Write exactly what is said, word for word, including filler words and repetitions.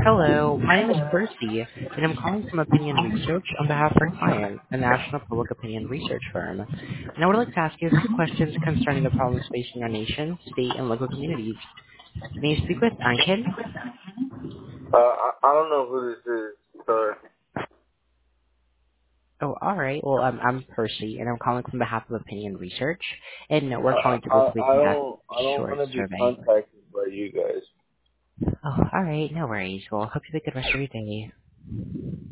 Hello, my name is Percy, and I'm calling from Opinion Research on behalf of our client, a national public opinion research firm. And I would like to ask you a few questions concerning the problems facing our nation, state, and local communities. May you speak with Ankit? Uh, I, I don't know who this is, sir. Oh, all right. Well, um, I'm Percy, and I'm calling from behalf of Opinion Research, and we're I, calling to I, complete I an app don't, I don't short want to be survey. contacted by you guys. Oh, all right. No worries. Well, hope you have a good rest of your day.